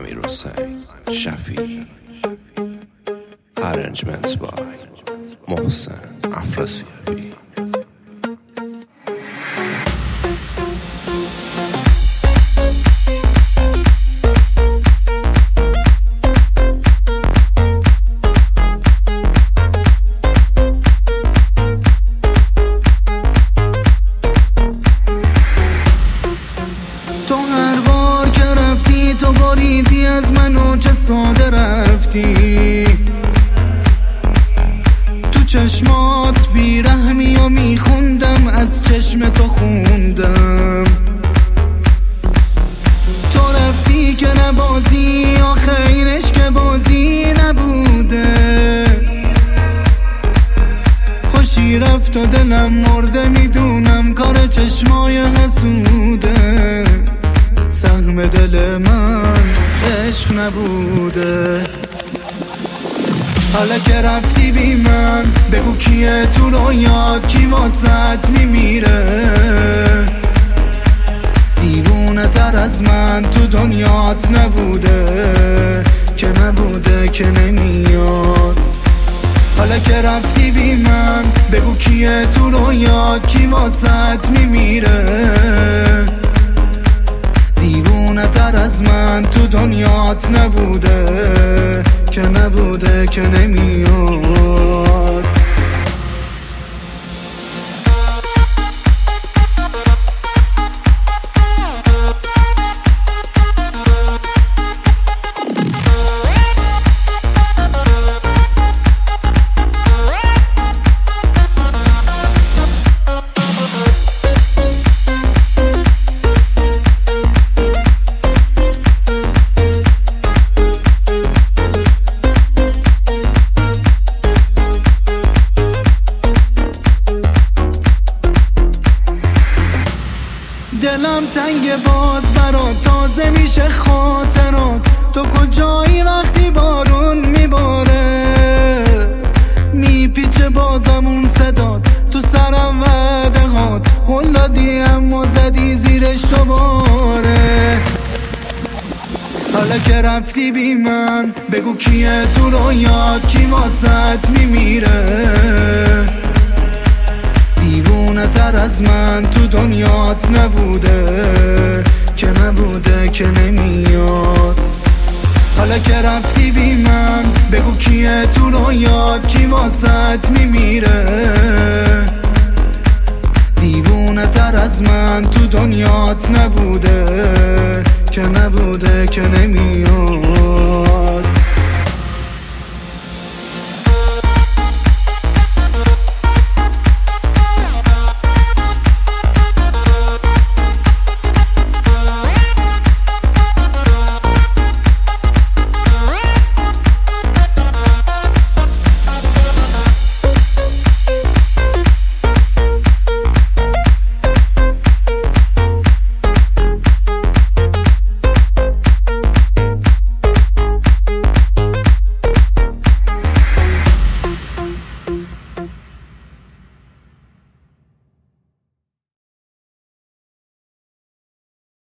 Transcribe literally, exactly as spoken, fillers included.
امیرحسین شفیعی. Arrangement by محسن افراسیابی. تو بریدی از منو چه ساده رفتی، تو چشمات بیرحمی و میخوندم، از چشم تو خوندم. تو رفتی که نبازی، آخرش که بازی نبوده. خوشی رفت و دلم مرده، میدونم کار چشمای حسوده. سهم دل من عشق نبوده. حالا که رفتی بی من، بگو کیه تو رویات، کی واسط میمیره. دیوونه تر از من تو دنیات نبوده، که نبوده که نمیاد. حالا که رفتی بی من، بگو کیه تو رویات، کی واسط میمیره. دیوونه تر از من تو دنیات نبوده، که نبوده که نمیاد. دلم تنگ باز برات، تازه میشه خاطرات. تو کجایی وقتی بارون میباره، میپیچه بازم اون صدات تو سرم، وعده هات ولادی اما زدی زیرش دوباره. حالا که رفتی بی من، بگو کیه تو رویات، کی واسط میمیره. دیوونه تر از من تو دنیات نبوده، که نبوده که نمیاد. حالا که رفتی بی من، بگو کیه تو رویات، کی واسط میمیره. دیوونه تر از من تو دنیات نبوده، که نبوده که نمیاد.